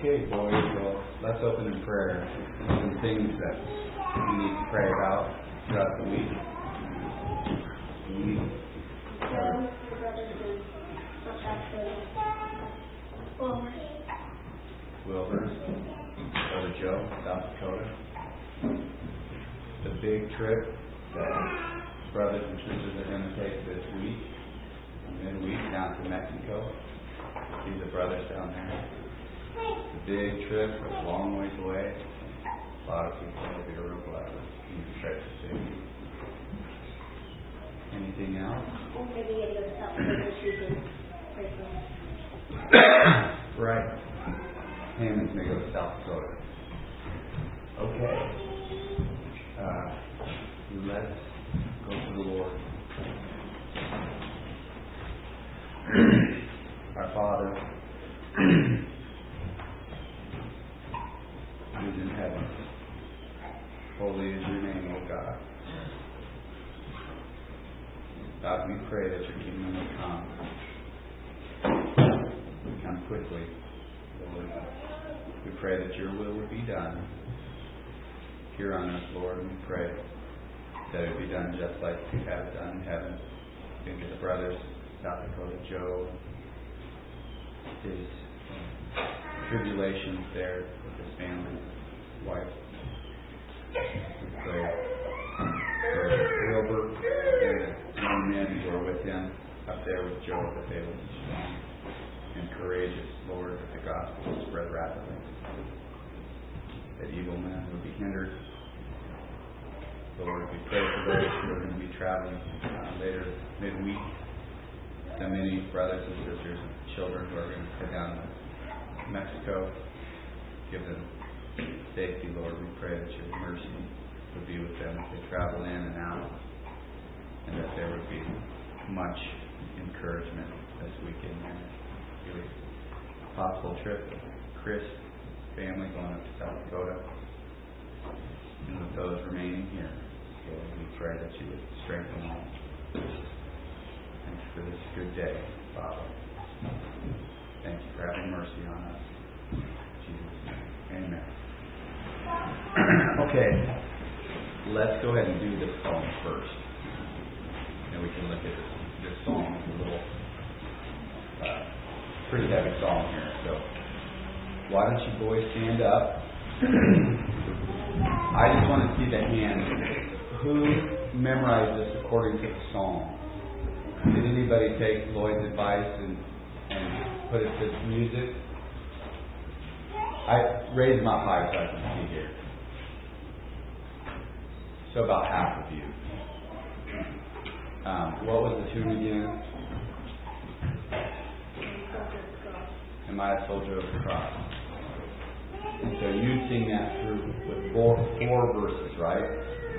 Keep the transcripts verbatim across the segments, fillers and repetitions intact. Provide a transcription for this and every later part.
Okay, boys, well, let's open in prayer. Some things that we need to pray about throughout the week. We are Wilbur, Brother Joe, South Dakota. The big trip that brothers and sisters are going to take this week, midweek, down to Mexico. See the brothers down there. It's a big trip, a long ways away. A lot of people will be real glad you try to see. Anything else? Maybe get to go South Dakota shooting. Right. Hammond's going to go to South Dakota. Okay. Uh, let's go to the Lord. Our Father, who is in heaven, holy is your name, O God. God, we pray that your kingdom will come. Come quickly, Lord. We pray that your will will be done here on us, Lord. We pray that it be done just like you have it done in heaven. Think of the brothers, South Dakota, Joe, his tribulations there with his family, his wife. We pray for Wilbur and the young men who are with him up there with Joe, that they will be strong and courageous, Lord, that the gospel will spread rapidly, that evil men will be hindered. Lord, we pray for those who are going to be traveling uh, later midweek. So many brothers and sisters and children who are going to head down to Mexico. Give them safety, Lord. We pray that your mercy would be with them as they travel in and out, and that there would be much encouragement this weekend. Really possible trip. Chris, family going up to South Dakota, and with those remaining here, Lord, we pray that you would strengthen them. Thank you for this good day, Father. Thank you for having mercy on us. In Jesus' name. Amen. Okay, let's go ahead and do this psalm first. And we can look at this, this psalm. It's a little uh, pretty heavy psalm here. So why don't you boys stand up? I just want to see the hand. Who memorized this according to the psalm? Did anybody take Lloyd's advice and, and put it to music? I raised them up high so I can see here. So about half of you. Um, what was the tune again? Am I a soldier of the cross? And so you sing that through with four, four verses, right?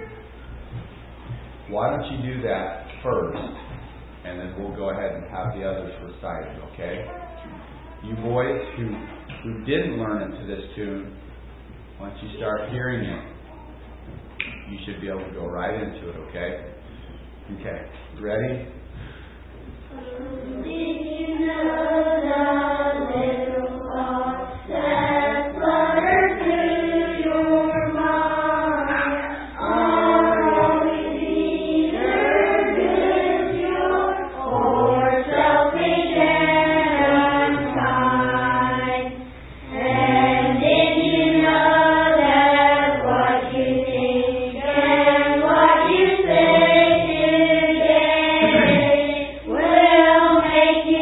Why don't you do that first, and then we'll go ahead and have the others recited, okay? You boys who who didn't learn it to this tune, once you start hearing it, you should be able to go right into it, okay? Okay, ready? Did you know that little heart that fluttered through your mind are always either good, pure, or selfish and unkind? And did you know that what you think and what you say today will make you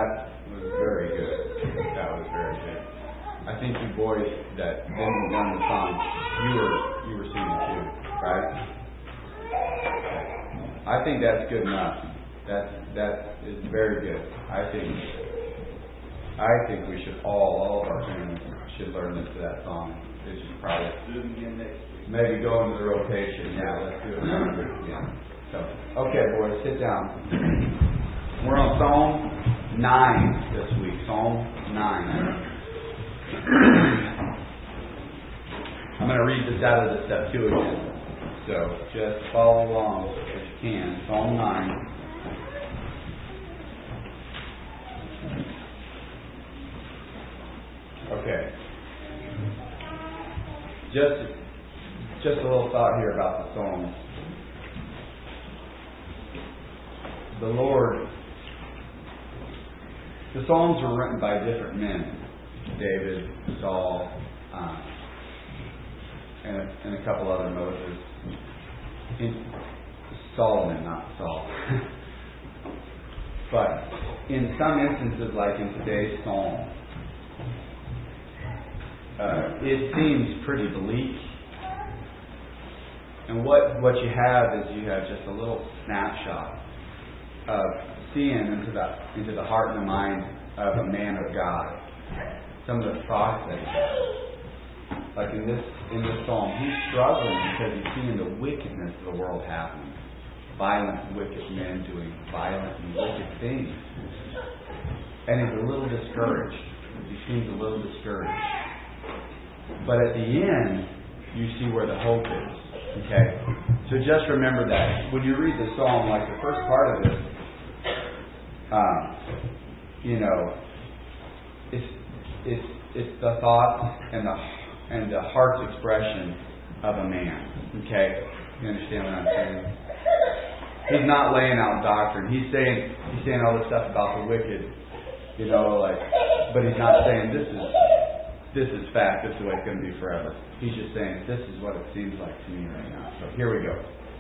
That was very good. That was very good. I think you boys that didn't learn the song, you were you were singing too, right? I think that's good enough. That's that is very good. I think I think we should all all of our students should learn this to that song. They should probably do it again next week. Maybe go into the rotation. Yeah, let's do it next week again. So, okay, boys, sit down. We're on Psalm nine this week. Psalm nine. I'm going to read this out of the Septuagint. So, just follow along if you can. Psalm nine. Okay. Just, just a little thought here about the Psalms. The Lord, the Psalms were written by different men. David, Saul, um, and, a, and a couple other Moses. In, Solomon, not Saul. But in some instances, like in today's Psalm, uh, it seems pretty bleak. And what, what you have is you have just a little snapshot of seeing into the into the heart and the mind of a man of God. Some of the thoughts that he has. Like in this in this psalm, he's struggling because he's seeing the wickedness of the world happening. Violent, wicked men doing violent and wicked things. And he's a little discouraged. He seems a little discouraged. But at the end, you see where the hope is. Okay? So just remember that. When you read the psalm, like the first part of it, um, you know, it's it's it's the thoughts and the and the heart's expression of a man. Okay? You understand what I'm saying? He's not laying out doctrine. He's saying he's saying all this stuff about the wicked, you know, like, but he's not saying this is this is fact. This is the way it's going to be forever. He's just saying this is what it seems like to me right now. So here we go.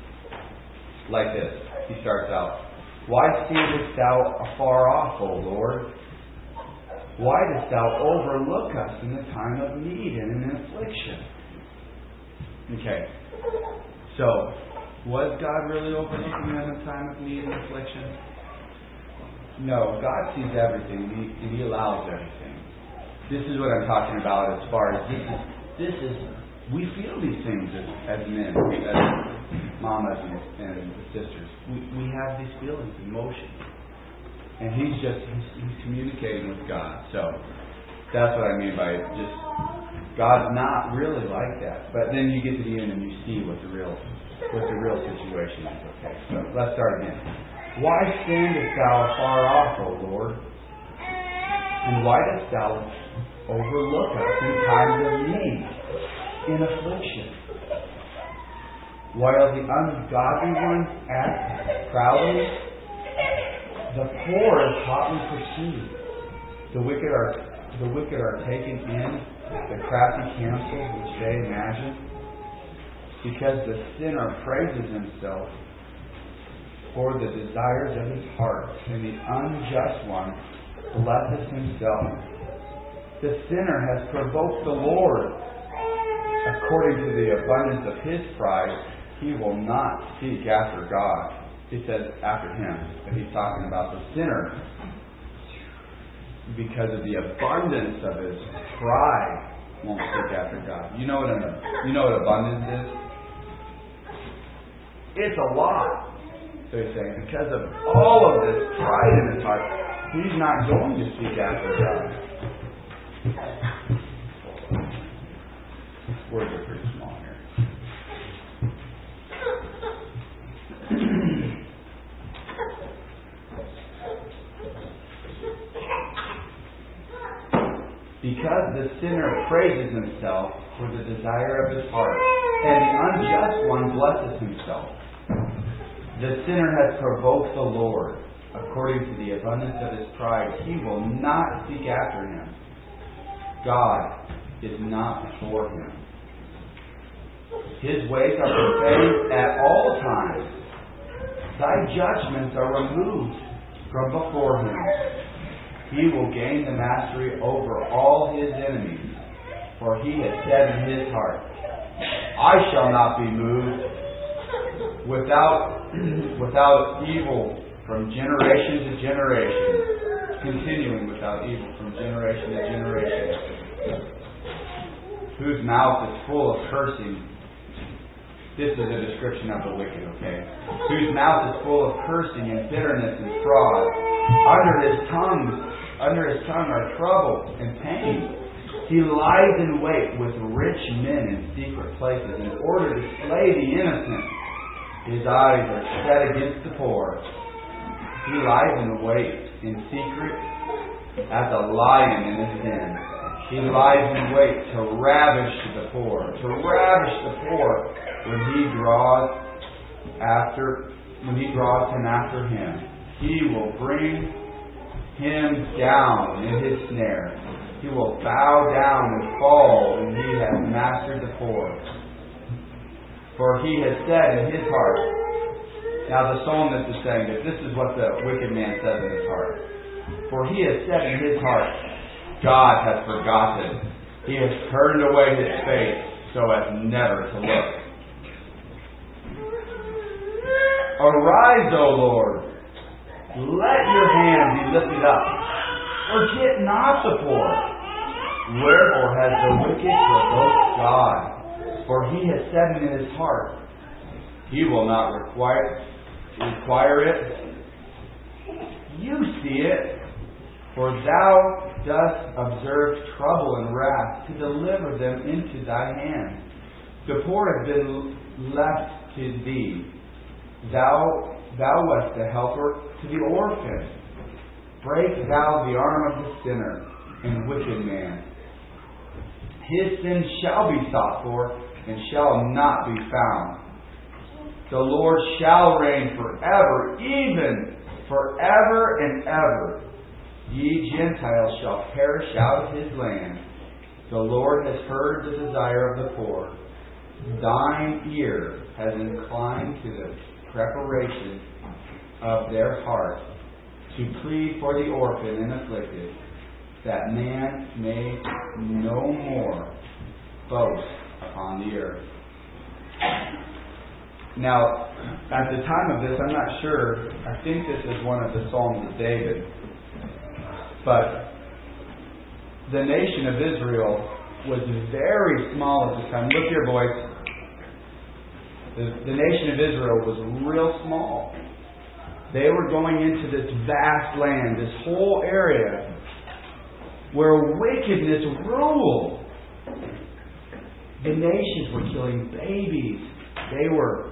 Like this. He starts out. Why standest thou afar off, O Lord? Why dost thou overlook us in the time of need and in affliction? Okay. So, was God really overlooking them in time of need and affliction? No, God sees everything, and He, and he allows everything. This is what I'm talking about as far as this is. This is we feel these things as, as men, as mamas and, and sisters. We, we have these feelings, emotions. And he's just, he's, he's communicating with God. So, that's what I mean by just, God's not really like that. But then you get to the end and you see what the real, what the real situation is. Okay, so let's start again. Why standest thou afar off, O Lord? And why dost thou overlook us in times of need, in affliction? While the ungodly ones act proudly, the poor is hotly pursued. The wicked are the wicked are taken in the crafty counsels which they imagine, because the sinner praises himself for the desires of his heart, and the unjust one blesses himself. The sinner has provoked the Lord. According to the abundance of his pride, he will not seek after God. He says after him, but he's talking about the sinner. Because of the abundance of his pride, won't seek after God. You know what an, you know what abundance is? It's a lot. So he's saying, because of all of this pride in his heart, he's not going to seek after God. Words are pretty small here. Because the sinner praises himself for the desire of his heart, and the unjust one blesses himself. The sinner has provoked the Lord. According to the abundance of his pride, he will not seek after him. God is not before him. His ways are perfect at all times. Thy judgments are removed from before him. he will gain the mastery over all his enemies. For he has said in his heart, I shall not be moved without, without evil from generation to generation. Continuing without evil from generation to generation. Whose mouth is full of cursing. This is a description of the wicked, okay? Whose mouth is full of cursing and bitterness and fraud. Under his tongue, under his tongue are trouble and pain. He lies in wait with rich men in secret places in order to slay the innocent. His eyes are set against the poor. He lies in wait in secret as a lion in his den. He lies in wait to ravish the poor, to ravish the poor when he draws after, when he draws him after him. He will bring him down in his snare. He will bow down and fall when he has mastered the poor. For he has said in his heart. Now the psalmist is saying that this is what the wicked man says in his heart. For he has said in his heart, God has forgotten. He has turned away his face so as never to look. Arise, O Lord. Let your hand be lifted up. Forget not the poor. Wherefore has the wicked provoked God? For he has said in his heart, he will not require, require it. You see it, for thou dost observe trouble and wrath to deliver them into thy hand. The poor have been left to thee. Thou, thou wast the helper to the orphan. Break thou the arm of the sinner and wicked man. His sin shall be sought for, and shall not be found. The Lord shall reign forever, even forever and ever. Ye Gentiles shall perish out of his land. The Lord has heard the desire of the poor. Thine ear has inclined to the preparation of their heart, to plead for the orphan and afflicted, that man may no more boast upon the earth. Now, at the time of this, I'm not sure, I think this is one of the Psalms of David, but the nation of Israel was very small at the time. Look here, boys. The, the nation of Israel was real small. They were going into this vast land, this whole area where wickedness ruled. The nations were killing babies. They were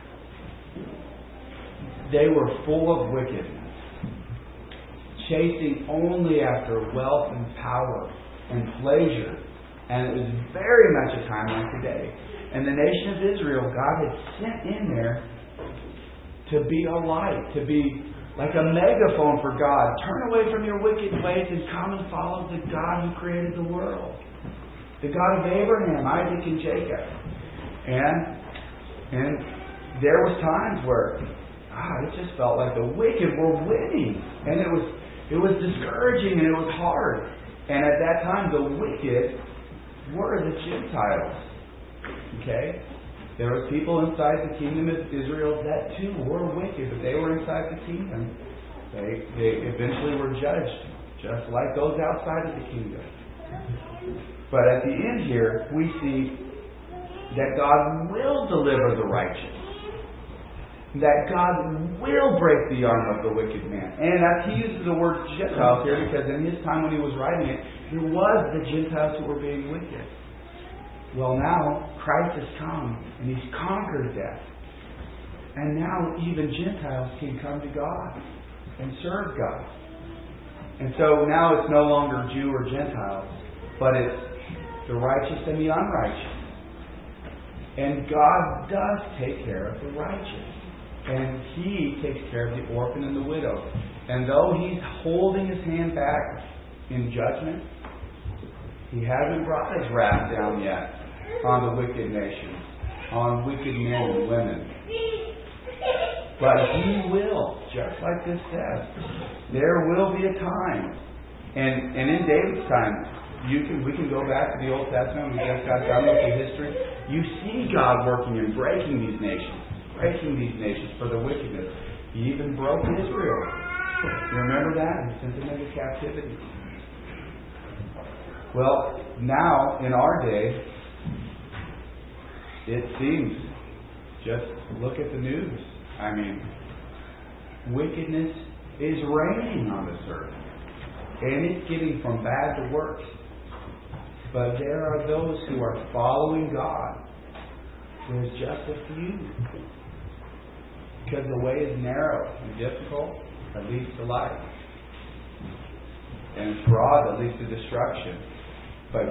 they were full of wickedness, chasing only after wealth and power and pleasure. And it was very much a time like today. And the nation of Israel, God had sent in there to be a light, to be like a megaphone for God. Turn away from your wicked ways and come and follow the God who created the world. The God of Abraham, Isaac, and Jacob. And and there was times where ah, it just felt like the wicked were winning. And it was it was discouraging and it was hard. And at that time the wicked were the Gentiles. Okay? There were people inside the kingdom of Israel that too were wicked, but they were inside the kingdom. They, they eventually were judged, just like those outside of the kingdom. But at the end here, we see that God will deliver the righteous. That God will break the arm of the wicked man. And as he uses the word Gentiles here, because in his time when he was writing it, it was the Gentiles who were being wicked. Well, now Christ has come and he's conquered death. And now even Gentiles can come to God and serve God. And so now it's no longer Jew or Gentile, but it's the righteous and the unrighteous. And God does take care of the righteous. And he takes care of the orphan and the widow. And though he's holding his hand back in judgment, he hasn't brought his wrath down yet on the wicked nations, on wicked men and women. But he will, just like this says, there will be a time And and in David's time, you can we can go back to the Old Testament. We just got done with the history. You see God working and breaking these nations, breaking these nations for the wickedness. He even broke Israel. You remember that? He sent them into captivity. Well, now in our day, it seems, just look at the news. I mean, wickedness is reigning on this earth. And it's getting from bad to worse. But there are those who are following God. There's just a few. Because the way is narrow and difficult that leads to life. And it's broad that leads to destruction. But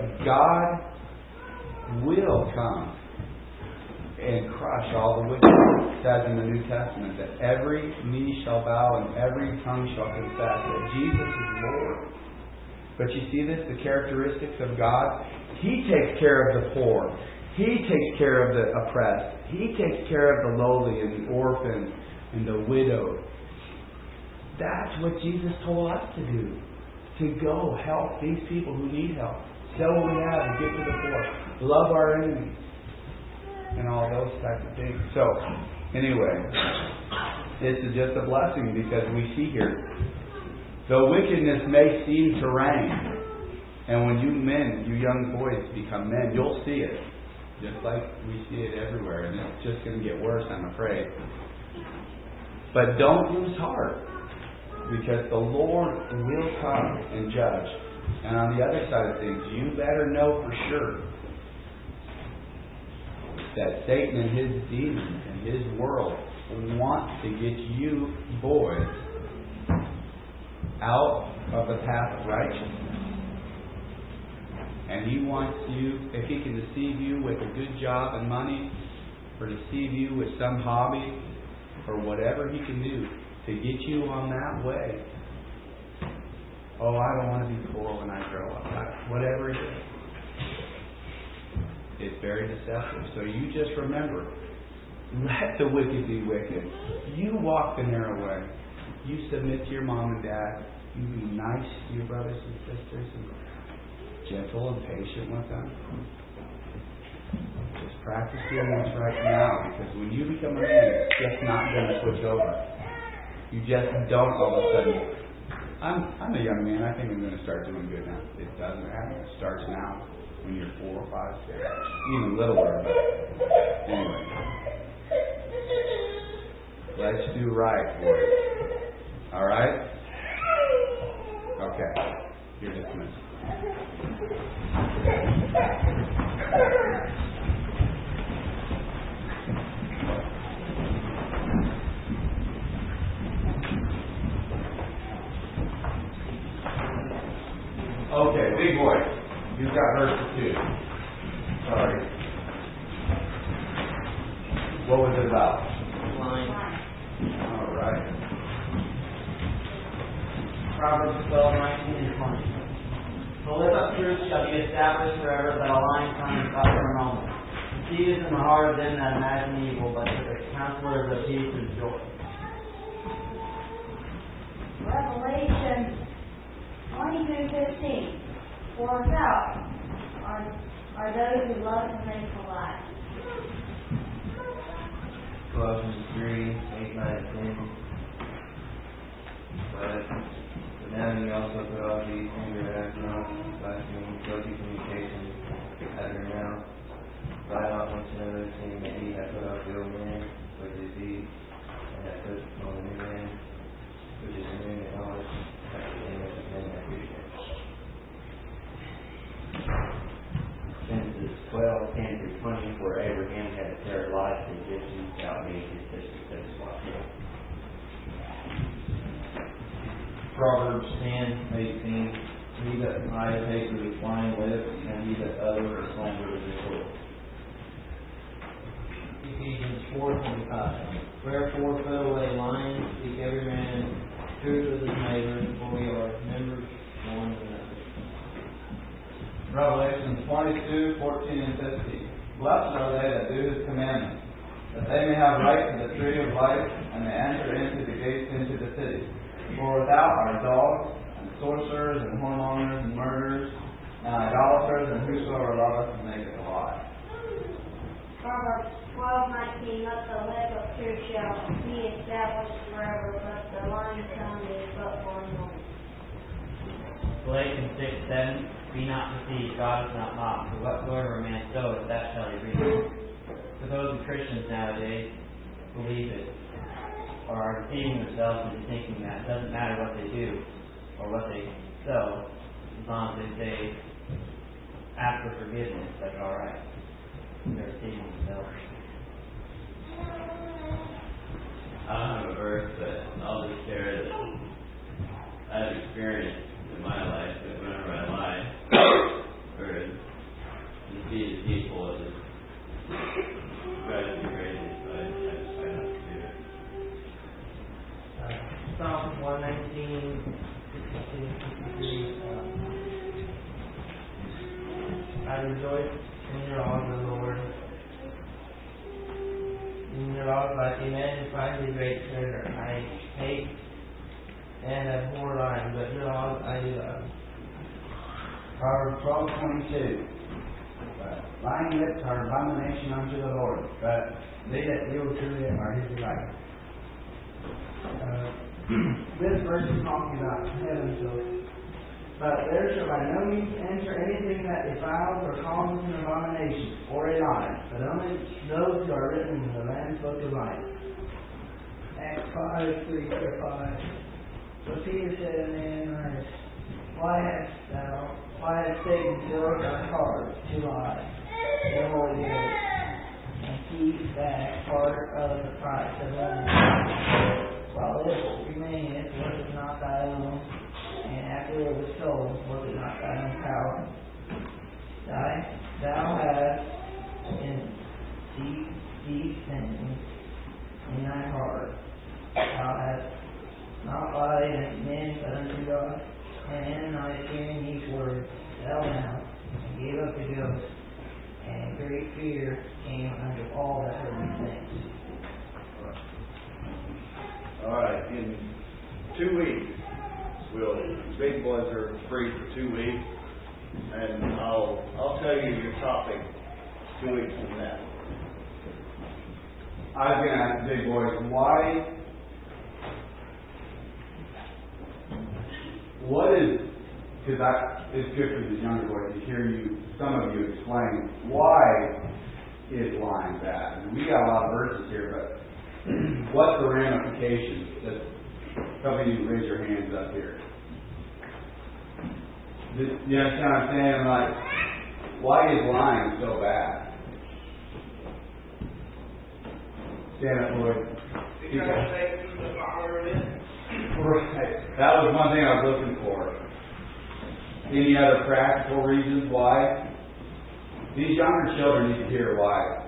God will come and crush all the wicked. It says in the New Testament that every knee shall bow and every tongue shall confess that Jesus is Lord. But you see this, the characteristics of God? He takes care of the poor. He takes care of the oppressed. He takes care of the lowly and the orphan and the widowed. That's what Jesus told us to do. To go help these people who need help. Sell what we have and give to the poor. Love our enemies. And all those types of things. So, anyway, this is just a blessing because we see here, though wickedness may seem to reign, and when you men, you young boys become men, you'll see it. Just like we see it everywhere. And it's just going to get worse, I'm afraid. But don't lose heart. Because the Lord will come and judge. And on the other side of things, you better know for sure that Satan and his demons and his world want to get you boys out of the path of righteousness. And he wants you, if he can deceive you with a good job and money, or deceive you with some hobby, or whatever he can do to get you on that way. Oh, I don't want to be poor when I grow up. I, whatever it is. It's very deceptive. So you just remember, let the wicked be wicked. You walk the narrow way. You submit to your mom and dad. You be nice to your brothers and sisters and gentle and patient with them. Just practice doing what's right now, because when you become a man, it's just not going to switch over. You just don't all of a sudden, I'm I'm a young man, I think I'm going to start doing good now. It doesn't happen. It starts now. When you're four, five, six, even littler, but anyway. Let's do right, boys. Alright? Okay. You're dismissed. Okay, big boy. You've got verse two. Sorry. What was it about? Line. All right. Proverbs twelve, nineteen and twenty. The lip of truth shall be established forever, but a lying tongue is but for a moment. Deceit is in the heart of them that imagine evil, but to the counselors of peace is joy. Revelation twenty-two fifteen. For without are, are those who love the faithful life. Colossians three, eight, nine, ten. But, but now you also put off these anger, acting, blasphemy, guilty communication out of your mouth. Lie not one to another, saying that ye have put off the old man with his deeds, and have put on the new man, which is renewed in knowledge, after the image of men that creature. Genesis twelve, ten through twenty, where Abraham had declared life to the Egyptians, shall be his sister to his wife. Proverbs ten, eighteen. He that lieth hates with his lying lips, and he that uttereth a slander with his lips. Ephesians four, twenty-five. Wherefore put away lying, speak every man truth with his neighbor, for we are members one of another. Revelation twenty-two, fourteen and fifteen. Blessed are they that do his commandments, that they may have right to the tree of life, and may enter into the gates into the city. For without are dogs, and sorcerers, and whoremongers, and murderers, and idolaters, and whosoever loveth and maketh a lie. Proverbs twelve nineteen, let the lip of truth shall be established forever, but the lying tongue is but for a moment. Galatians six seven, be not deceived, God is not mocked, for whatsoever a man soweth, that shall he reap. For those Christians nowadays believe it, or are deceiving themselves into thinking that it doesn't matter what they do, or what they sow, as long as they say, ask for forgiveness, that's alright. They're deceiving themselves. I don't have a verse, but I'll just share that I've experienced in my life that whenever I lie or deceive people, it just drives me crazy, so I, I just try not to do it. Uh, Psalm one nineteen, sixty-two, sixty-three. Um, I rejoice in your laws, O Lord. In your laws I magnify the great treasure. I hate and abhor lying, but your laws I do love. Proverbs twelve twenty-two. Lying lips are abomination unto the Lord, but they that deal truly are his delight. Uh, this verse is talking about heaven, so but there shall by no means enter anything that defiles or causes an abomination or a lie, but only those who are written in the Lamb's book of life. Acts five, three to five. So Peter said unto Ananias, Why hast thou, why hast Satan filled thy heart to lie to the Holy Ghost, and keep back part of the price of money? While it remaineth, was it not thy own? And after it was sold, was it not thy own power? Thy, thou hast in deep, deep sentence in thy heart. Thou hast not lied unto men, but unto God. And Ananias, hearing these words, fell down and gave up the ghost. And great fear came unto all that heard these things. All right, in two weeks, we'll, the big boys are free for two weeks, and I'll, I'll tell you your topic two weeks from now. I was going to ask the big boys, why, what is, because I, it's good for the younger boys to hear you, some of you explain, why is lying bad? And we got a lot of verses here, but what's the ramifications? Just, some of you raise your hands up here. This, you understand what I'm saying? Like, why is lying so bad? Stand up, Lloyd. Right. That was one thing I was looking for. Any other practical reasons why? These younger children need to hear why.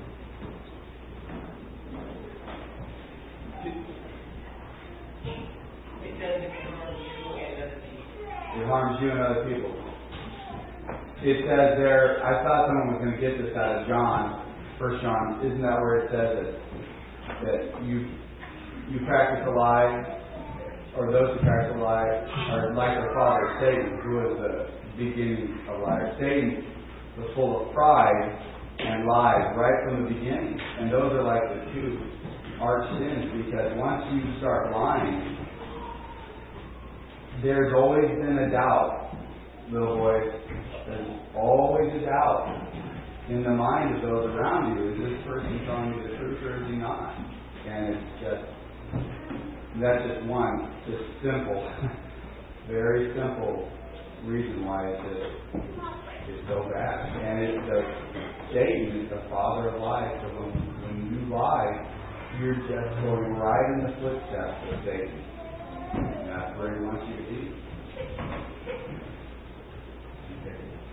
It harms you and other people. It says there, I thought someone was going to get this out of John, First John. Isn't that where it says that that you you practice a lie, or those who practice a lie are like their father Satan, who was the beginning of liars. Satan was full of pride and lies right from the beginning, and those are like the two arch sins, because once you start lying, there's always been a doubt, little boys. There's always a doubt in the mind of those around you. Is this person telling you the truth or is he not? And it's just, that's just one, just simple, very simple reason why it's just, it's so bad. And it's the, Satan is the father of lies. So when, when you lie, you're just going right in the footsteps of Satan. And that's where he wants you to be.